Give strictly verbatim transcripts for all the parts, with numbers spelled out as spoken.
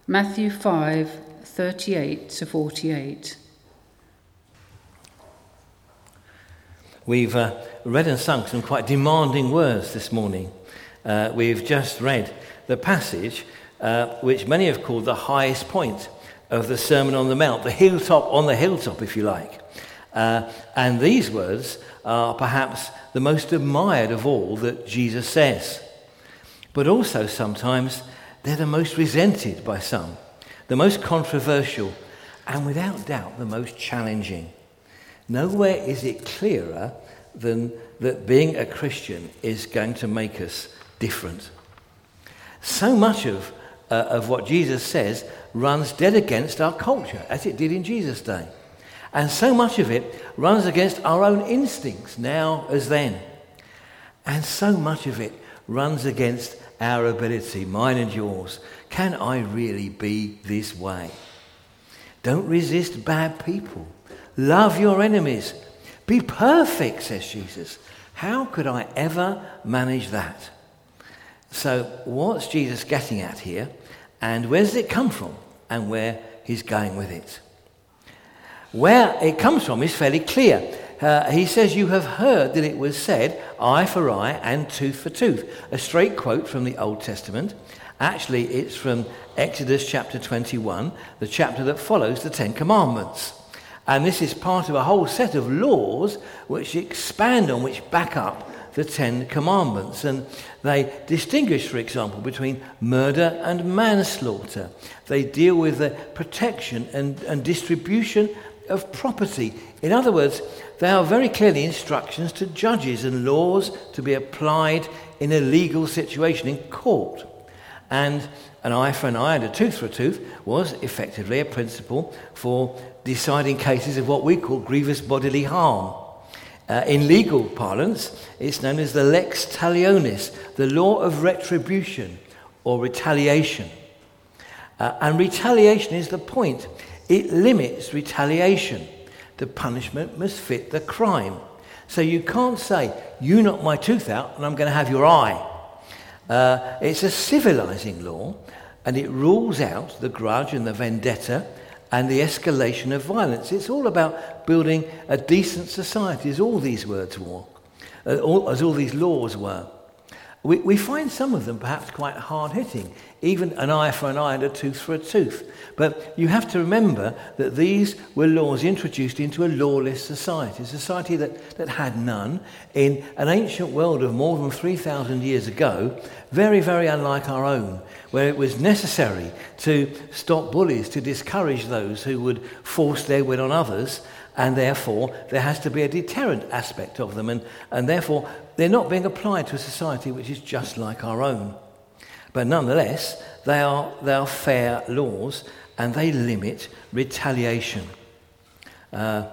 Matthew five, thirty-eight to forty-eight. We've uh, read and sung some quite demanding words this morning. Uh, we've just read the passage uh, which many have called the highest point of the Sermon on the Mount, the hilltop on the hilltop, if you like. Uh, and these words are perhaps the most admired of all that Jesus says. But also sometimes they're the most resented by some, the most controversial, and without doubt the most challenging. Nowhere is it clearer than that being a Christian is going to make us different. So much of, uh, of what Jesus says runs dead against our culture, as it did in Jesus' day. And so much of it runs against our own instincts, now as then. And so much of it runs against our ability, mine and yours. Can I really be this way? Don't resist bad people. Love your enemies. Be perfect, says Jesus. How could I ever manage that? So what's Jesus getting at here? And where does it come from? And where he's going with it? Where it comes from is fairly clear. Uh, he says, you have heard that it was said, eye for eye and tooth for tooth. A straight quote from the Old Testament. Actually, it's from Exodus chapter twenty-one, the chapter that follows the Ten Commandments. And this is part of a whole set of laws which expand on, which back up the Ten Commandments. And they distinguish, for example, between murder and manslaughter. They deal with the protection and, and distribution of property. In other words, they are very clearly instructions to judges and laws to be applied in a legal situation in court. And an eye for an eye and a tooth for a tooth was effectively a principle for deciding cases of what we call grievous bodily harm. Uh, in legal parlance, it's known as the lex talionis, the law of retribution or retaliation. Uh, and retaliation is the point. It limits retaliation. The punishment must fit the crime. So you can't say, you knock my tooth out and I'm going to have your eye. Uh, it's a civilizing law, and it rules out the grudge and the vendetta and the escalation of violence. It's all about building a decent society, as all these words were, uh, all, as all these laws were. We, we find some of them perhaps quite hard-hitting, even an eye for an eye and a tooth for a tooth. But you have to remember that these were laws introduced into a lawless society, a society that, that had none, in an ancient world of more than three thousand years ago, very, very unlike our own, where it was necessary to stop bullies, to discourage those who would force their will on others, and therefore there has to be a deterrent aspect of them, and, and therefore they're not being applied to a society which is just like our own. But nonetheless, they are, they are fair laws, and they limit retaliation. Uh,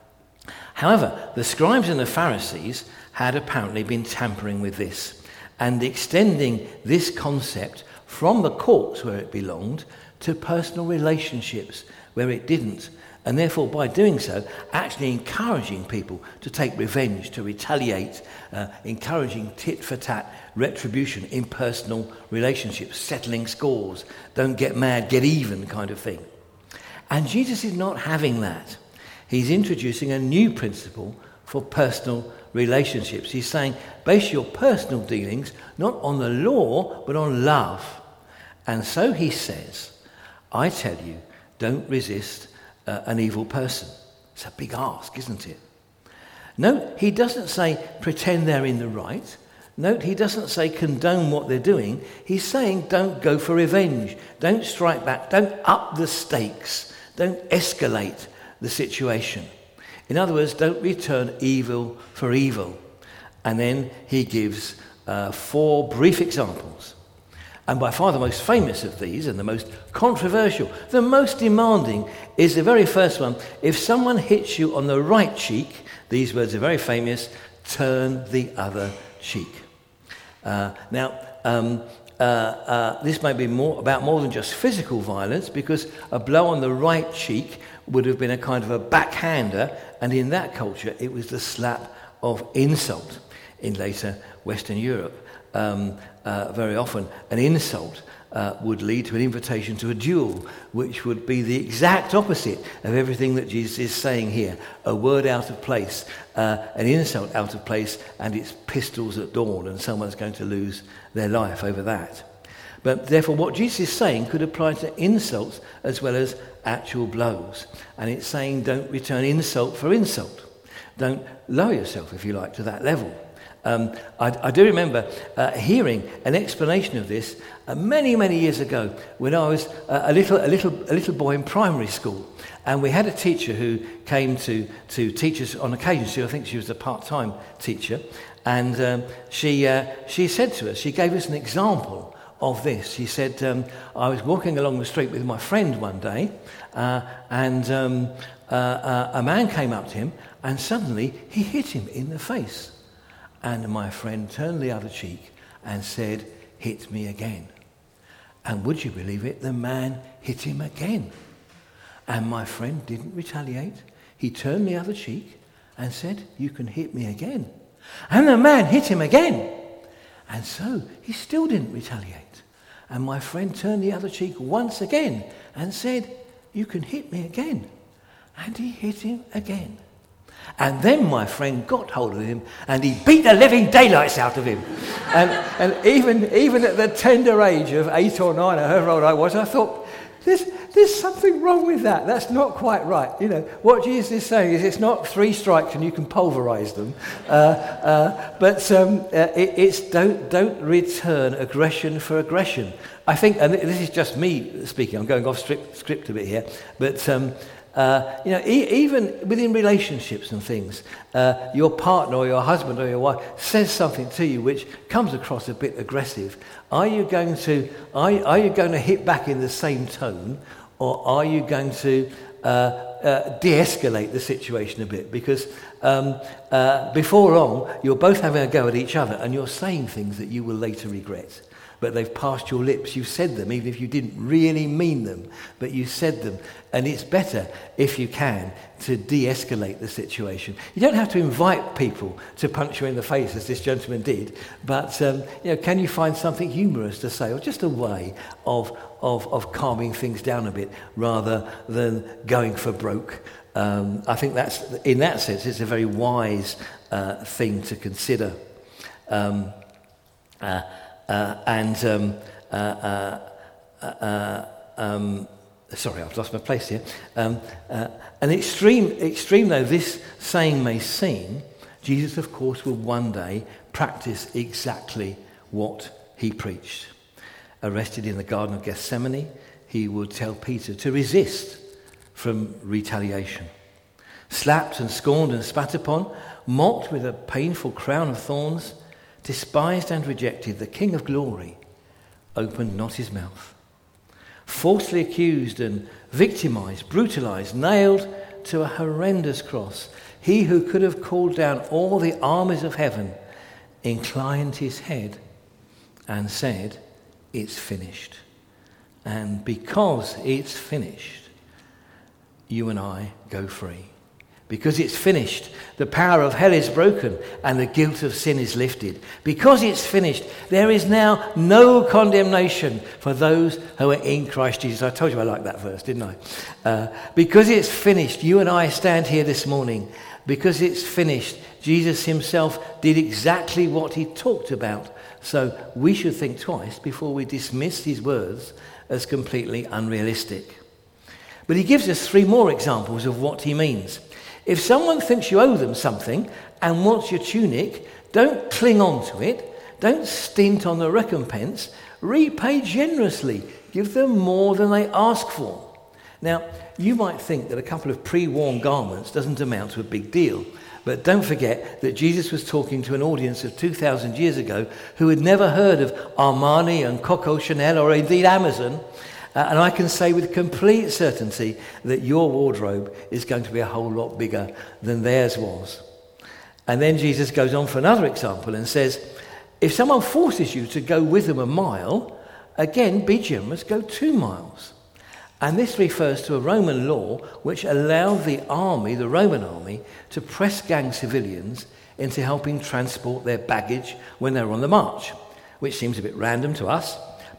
however, the scribes and the Pharisees had apparently been tampering with this and extending this concept from the courts where it belonged to personal relationships where it didn't. And therefore, by doing so, actually encouraging people to take revenge, to retaliate, uh, encouraging tit-for-tat retribution in personal relationships, settling scores, don't get mad, get even kind of thing. And Jesus is not having that. He's introducing a new principle for personal relationships. He's saying, base your personal dealings not on the law, but on love. And so he says, I tell you, don't resist Uh, an evil person. It's a big ask, isn't it? Note, he doesn't say pretend they're in the right. Note, he doesn't say condone what they're doing. He's saying don't go for revenge. Don't strike back. Don't up the stakes. Don't escalate the situation. In other words, don't return evil for evil. And then he gives uh, four brief examples. And by far the most famous of these, and the most controversial, the most demanding, is the very first one. If someone hits you on the right cheek, these words are very famous, turn the other cheek. Uh, now, um, uh, uh, this may be more about more than just physical violence, because a blow on the right cheek would have been a kind of a backhander, and in that culture it was the slap of insult. In later Western Europe, um, uh, very often an insult uh, would lead to an invitation to a duel, which would be the exact opposite of everything that Jesus is saying here. A word out of place, uh, an insult out of place, and it's pistols at dawn, and someone's going to lose their life over that. But therefore, what Jesus is saying could apply to insults as well as actual blows. And it's saying don't return insult for insult. Don't lower yourself, if you like, to that level. Um, I, I do remember uh, hearing an explanation of this uh, many, many years ago when I was uh, a little, a little, a little boy in primary school, and we had a teacher who came to to teach us on occasion. So I think she was a part-time teacher, and um, she uh, she said to us, she gave us an example of this. She said, um, I was walking along the street with my friend one day, uh, and um, uh, uh, a man came up to him, and suddenly he hit him in the face. And my friend turned the other cheek and said, hit me again. And would you believe it? The man hit him again. And my friend didn't retaliate. He turned the other cheek and said, you can hit me again. And the man hit him again. And so he still didn't retaliate. And my friend turned the other cheek once again and said, you can hit me again. And he hit him again. And then my friend got hold of him and he beat the living daylights out of him. and and even even at the tender age of eight or nine, or however old I was, I thought, there's, there's something wrong with that. That's not quite right. You know, what Jesus is saying is it's not three strikes and you can pulverize them. Uh, uh, but um, uh, it, it's don't, don't return aggression for aggression. I think, and this is just me speaking, I'm going off script, script a bit here, but... Um, Uh, you know, e- even within relationships and things, uh, your partner or your husband or your wife says something to you which comes across a bit aggressive. Are you going to are, are you going to hit back in the same tone, or are you going to uh, uh, de-escalate the situation a bit? Because um, uh, before long, you're both having a go at each other, and you're saying things that you will later regret. But they've passed your lips. You've said them, even if you didn't really mean them. But you said them. And it's better, if you can, to de-escalate the situation. You don't have to invite people to punch you in the face, as this gentleman did. But, um, you know, can you find something humorous to say? Or just a way of, of, of calming things down a bit, rather than going for broke. Um, I think that's, in that sense, it's a very wise uh, thing to consider. Um, uh, Uh, and um, uh, uh, uh, um, sorry, I've lost my place here. Um, uh, an extreme, extreme though this saying may seem, Jesus, of course, will one day practice exactly what he preached. Arrested in the Garden of Gethsemane, he would tell Peter to resist from retaliation. Slapped and scorned and spat upon, mocked with a painful crown of thorns, despised and rejected, the King of glory opened not his mouth. Falsely accused and victimized, brutalized, nailed to a horrendous cross, he who could have called down all the armies of heaven inclined his head and said, it's finished. And because it's finished, you and I go free. Because it's finished, the power of hell is broken and the guilt of sin is lifted. Because it's finished, there is now no condemnation for those who are in Christ Jesus. I told you I liked that verse, didn't I? Uh, because it's finished, you and I stand here this morning. Because it's finished, Jesus himself did exactly what he talked about. So we should think twice before we dismiss his words as completely unrealistic. But he gives us three more examples of what he means. If someone thinks you owe them something and wants your tunic, don't cling on to it. Don't stint on the recompense. Repay generously. Give them more than they ask for. Now, you might think that a couple of pre-worn garments doesn't amount to a big deal. But don't forget that Jesus was talking to an audience of two thousand years ago who had never heard of Armani and Coco Chanel or indeed Amazon. Uh, and I can say with complete certainty that your wardrobe is going to be a whole lot bigger than theirs was. And then Jesus goes on for another example and says, if someone forces you to go with them a mile, again, be generous, go two miles. And this refers to a Roman law which allowed the army, the Roman army, to press gang civilians into helping transport their baggage when they were on the march, which seems a bit random to us.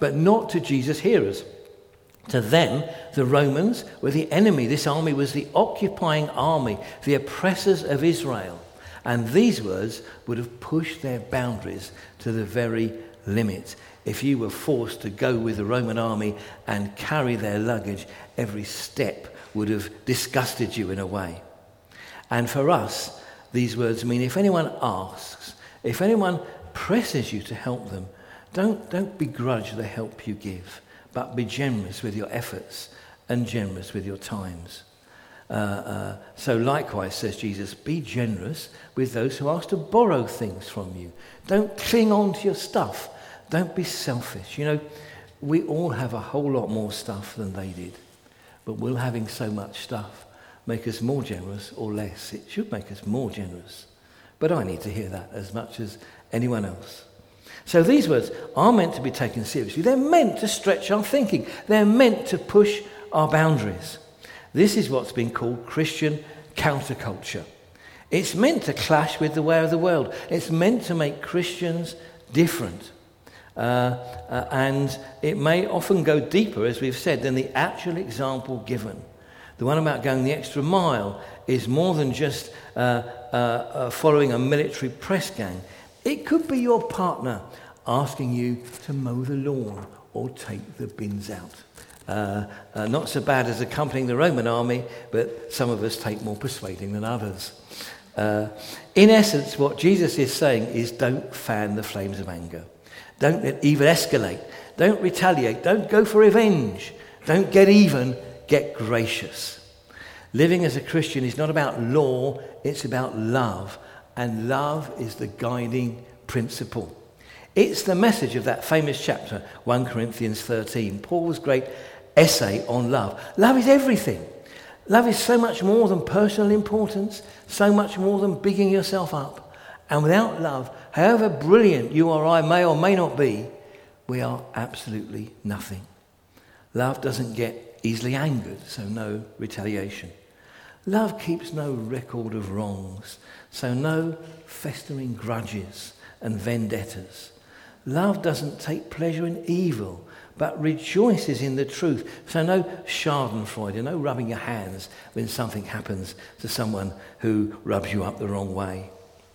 but not to Jesus' hearers. To them, the Romans were the enemy. This army was the occupying army, the oppressors of Israel. And these words would have pushed their boundaries to the very limit. If you were forced to go with the Roman army and carry their luggage, every step would have disgusted you in a way. And for us, these words mean if anyone asks, if anyone presses you to help them, don't, don't begrudge the help you give, but be generous with your efforts and generous with your times. Uh, uh, so likewise, says Jesus, be generous with those who ask to borrow things from you. Don't cling on to your stuff. Don't be selfish. You know, we all have a whole lot more stuff than they did. But will having so much stuff make us more generous or less? It should make us more generous. But I need to hear that as much as anyone else. So these words are meant to be taken seriously. They're meant to stretch our thinking. They're meant to push our boundaries. This is what's been called Christian counterculture. It's meant to clash with the way of the world. It's meant to make Christians different. Uh, uh, and it may often go deeper, as we've said, than the actual example given. The one about going the extra mile is more than just uh, uh, uh, following a military press gang. It could be your partner asking you to mow the lawn or take the bins out. Uh, uh, not so bad as accompanying the Roman army, but some of us take more persuading than others. Uh, in essence, what Jesus is saying is don't fan the flames of anger. Don't even escalate. Don't retaliate. Don't go for revenge. Don't get even. Get gracious. Living as a Christian is not about law, it's about love. And love is the guiding principle. It's the message of that famous chapter, First Corinthians thirteen, Paul's great essay on love. Love is everything. Love is so much more than personal importance, so much more than bigging yourself up. And without love, however brilliant you or I may or may not be, we are absolutely nothing. Love doesn't get easily angered, so no retaliation. Love keeps no record of wrongs, so no festering grudges and vendettas. Love doesn't take pleasure in evil, but rejoices in the truth. So no schadenfreude, no rubbing your hands when something happens to someone who rubs you up the wrong way.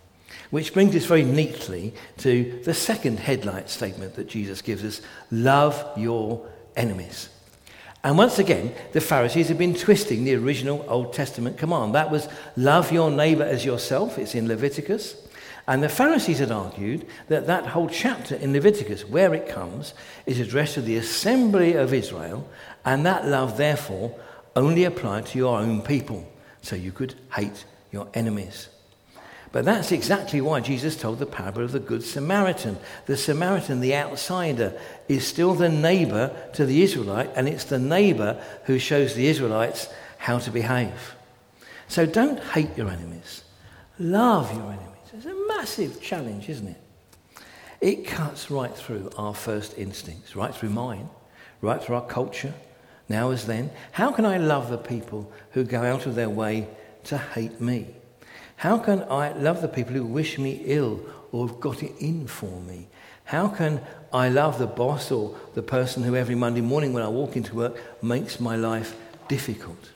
Which brings us very neatly to the second headlight statement that Jesus gives us: love your enemies. And once again, the Pharisees have been twisting the original Old Testament command. That was love your neighbour as yourself. It's in Leviticus. And the Pharisees had argued that that whole chapter in Leviticus, where it comes, is addressed to the assembly of Israel, and that love, therefore, only applied to your own people, so you could hate your enemies. But that's exactly why Jesus told the parable of the Good Samaritan. The Samaritan, the outsider, is still the neighbour to the Israelite, and it's the neighbour who shows the Israelites how to behave. So don't hate your enemies. Love your enemies. It's a massive challenge, isn't it? It cuts right through our first instincts, right through mine, right through our culture, now as then. How can I love the people who go out of their way to hate me? How can I love the people who wish me ill or have got it in for me? How can I love the boss or the person who every Monday morning when I walk into work makes my life difficult?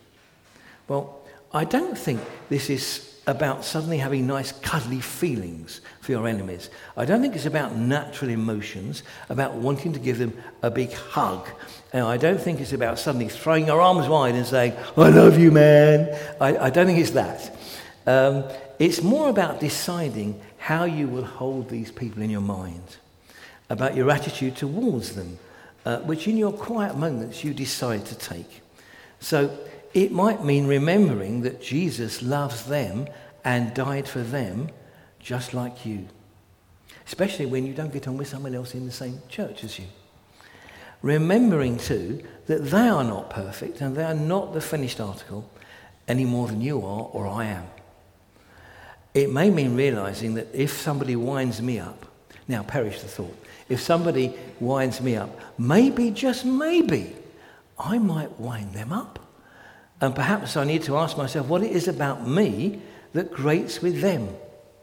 Well, I don't think this is about suddenly having nice cuddly feelings for your enemies. I don't think it's about natural emotions, about wanting to give them a big hug. And I don't think it's about suddenly throwing your arms wide and saying, I love you, man. I, I don't think it's that. Um, it's more about deciding how you will hold these people in your mind, about your attitude towards them, uh, which in your quiet moments you decide to take. So it might mean remembering that Jesus loves them and died for them just like you, especially when you don't get on with someone else in the same church as you. Remembering too that they are not perfect and they are not the finished article any more than you are or I am. It may mean realizing that if somebody winds me up, now perish the thought, if somebody winds me up, maybe, just maybe, I might wind them up. And perhaps I need to ask myself what it is about me that grates with them.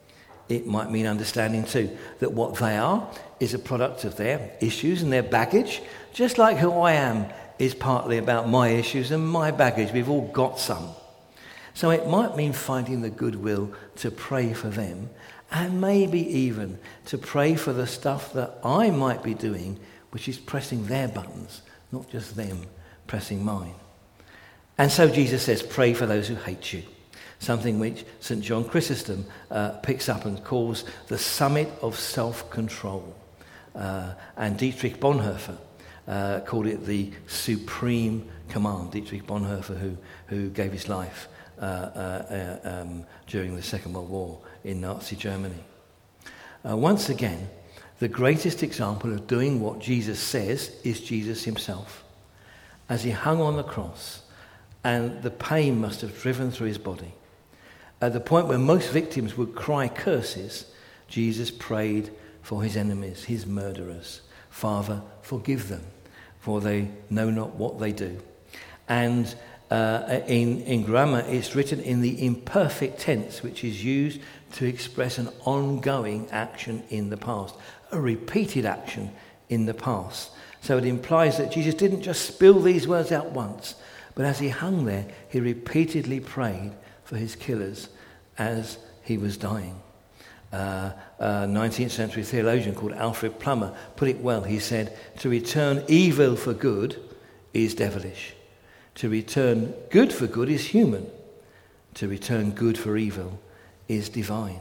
it might mean understanding too that what they are is a product of their issues and their baggage, just like who I am is partly about my issues and my baggage. We've all got some. So it might mean finding the goodwill to pray for them, and maybe even to pray for the stuff that I might be doing, which is pressing their buttons, not just them pressing mine. And so Jesus says, pray for those who hate you, something which Saint John Chrysostom uh, picks up and calls the summit of self-control. Uh, and Dietrich Bonhoeffer uh, called it the supreme command. Dietrich Bonhoeffer, who, who gave his life uh, uh, uh, um, during the Second World War in Nazi Germany. Uh, once again, the greatest example of doing what Jesus says is Jesus himself. As he hung on the cross, and the pain must have driven through his body, at the point where most victims would cry curses, Jesus prayed for his enemies, his murderers. Father, forgive them, for they know not what they do. And uh, in, in grammar, it's written in the imperfect tense, which is used to express an ongoing action in the past, a repeated action in the past. So it implies that Jesus didn't just spill these words out once, but as he hung there, he repeatedly prayed for his killers as he was dying. Uh, a nineteenth century theologian called Alfred Plummer put it well. He said, to return evil for good is devilish. To return good for good is human. To return good for evil is divine.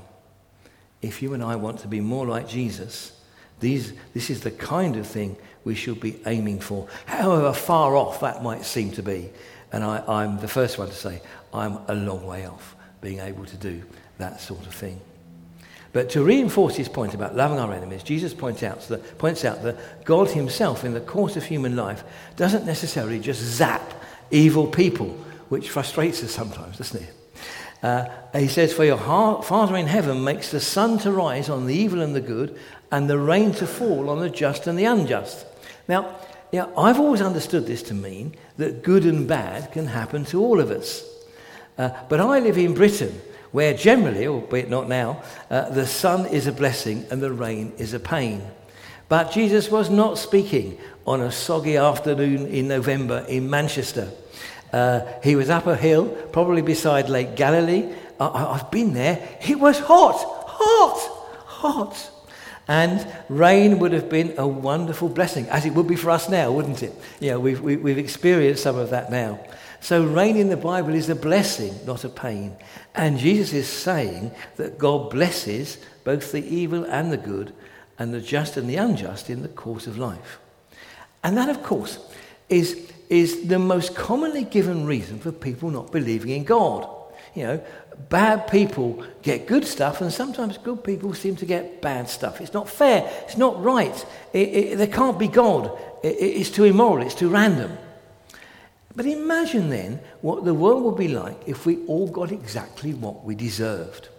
If you and I want to be more like Jesus, these, this is the kind of thing we should be aiming for, however far off that might seem to be. And I, I'm the first one to say, I'm a long way off being able to do that sort of thing. But to reinforce his point about loving our enemies, Jesus points out, that, points out that God himself, in the course of human life, doesn't necessarily just zap evil people, which frustrates us sometimes, doesn't it? Uh, he says, for your heart, Father in heaven makes the sun to rise on the evil and the good, and the rain to fall on the just and the unjust. Now, yeah, I've always understood this to mean that good and bad can happen to all of us. Uh, but I live in Britain, where generally, albeit not now, uh, the sun is a blessing and the rain is a pain. But Jesus was not speaking on a soggy afternoon in November in Manchester. Uh, he was up a hill, probably beside Lake Galilee. I, I've been there. It was hot, hot, hot. And rain would have been a wonderful blessing, as it would be for us now, wouldn't it? Yeah, we've, we, we've experienced some of that now. So rain in the Bible is a blessing, not a pain. And Jesus is saying that God blesses both the evil and the good, and the just and the unjust in the course of life. And that, of course, is, is the most commonly given reason for people not believing in God. You know, bad people get good stuff, and sometimes good people seem to get bad stuff. It's not fair. It's not right. It, it, there can't be God. It, it, it's too immoral. It's too random. But imagine then what the world would be like if we all got exactly what we deserved.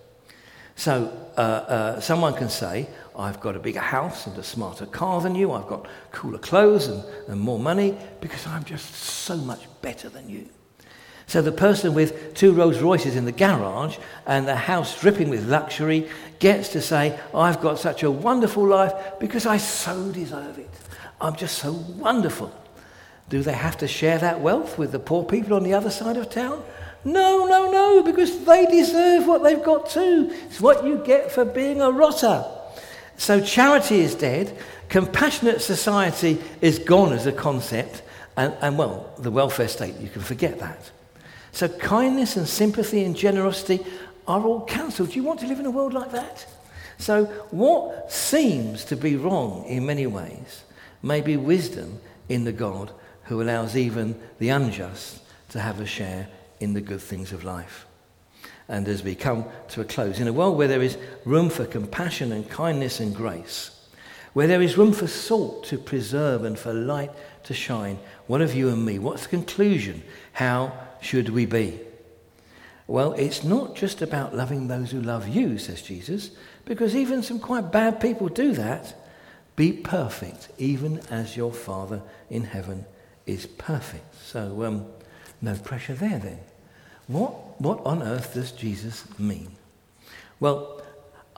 So uh, uh, someone can say, I've got a bigger house and a smarter car than you. I've got cooler clothes and, and more money because I'm just so much better than you. So the person with two Rolls Royces in the garage and the house dripping with luxury gets to say, I've got such a wonderful life because I so deserve it. I'm just so wonderful. Do they have to share that wealth with the poor people on the other side of town? No, no, no, because they deserve what they've got too. It's what you get for being a rotter. So charity is dead. Compassionate society is gone as a concept. And, and well, the welfare state, you can forget that. So kindness and sympathy and generosity are all cancelled. Do you want to live in a world like that? So what seems to be wrong in many ways may be wisdom in the God who allows even the unjust to have a share in the good things of life. And as we come to a close, in a world where there is room for compassion and kindness and grace, where there is room for salt to preserve and for light to shine, what of you and me? What's the conclusion? How should we be? Well, it's not just about loving those who love you, says Jesus, because even some quite bad people do that. Be perfect, even as your Father in heaven is perfect. So, um, no pressure there then. What, what on earth does Jesus mean? Well,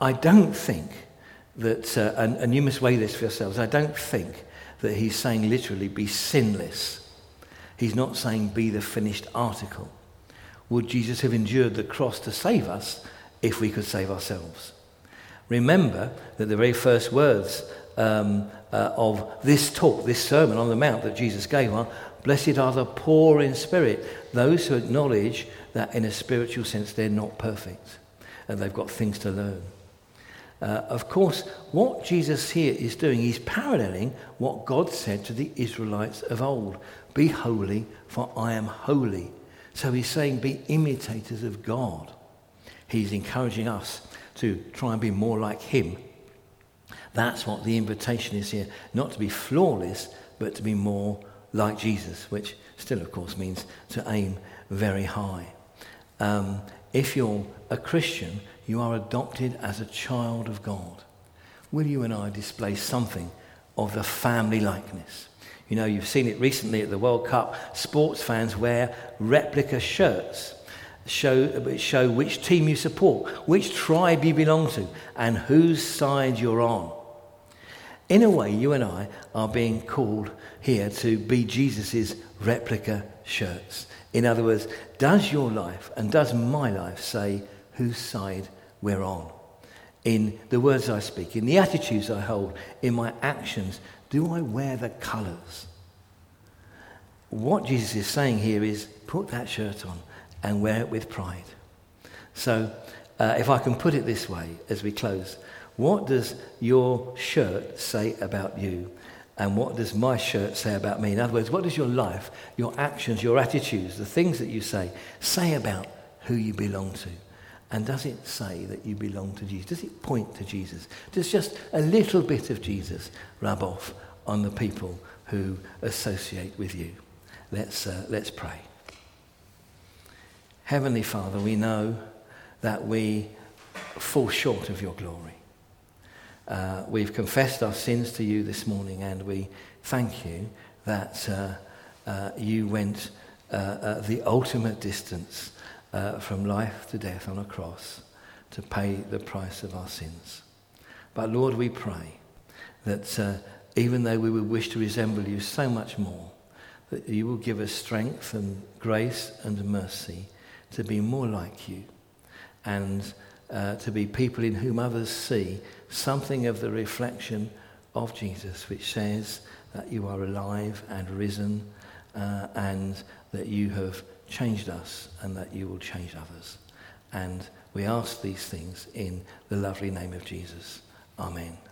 I don't think that, uh, and, and you must weigh this for yourselves, I don't think that he's saying literally be sinless. He's not saying be the finished article. Would Jesus have endured the cross to save us if we could save ourselves? Remember that the very first words um, uh, of this talk, this Sermon on the Mount that Jesus gave are, blessed are the poor in spirit, those who acknowledge that in a spiritual sense they're not perfect and they've got things to learn. Uh, of course, what Jesus here is doing, he's paralleling what God said to the Israelites of old. Be holy, for I am holy. So he's saying be imitators of God. He's encouraging us to try and be more like him. That's what the invitation is here. Not to be flawless, but to be more like Jesus, which still, of course, means to aim very high. Um, if you're a Christian, you are adopted as a child of God. Will you and I display something of the family likeness? You know, you've seen it recently at the World Cup. Sports fans wear replica shirts, show, show which team you support, which tribe you belong to, and whose side you're on. In a way, you and I are being called here to be Jesus's replica shirts. In other words, does your life and does my life say whose side we're on? In the words I speak, in the attitudes I hold, in my actions, do I wear the colours? What Jesus is saying here is put that shirt on and wear it with pride. So uh, if I can put it this way as we close, what does your shirt say about you? And what does my shirt say about me? In other words, what does your life, your actions, your attitudes, the things that you say, say about who you belong to? And does it say that you belong to Jesus? Does it point to Jesus? Does just a little bit of Jesus rub off on the people who associate with you? Let's, uh, let's pray. Heavenly Father, we know that we fall short of your glory. Uh, we've confessed our sins to you this morning, and we thank you that uh, uh, you went uh, uh, the ultimate distance uh, from life to death on a cross to pay the price of our sins. But Lord, we pray that uh, even though we would wish to resemble you so much more, that you will give us strength and grace and mercy to be more like you, and uh, to be people in whom others see something of the reflection of Jesus, which says that you are alive and risen, uh, and that you have changed us and that you will change others. And we ask these things in the lovely name of Jesus. Amen.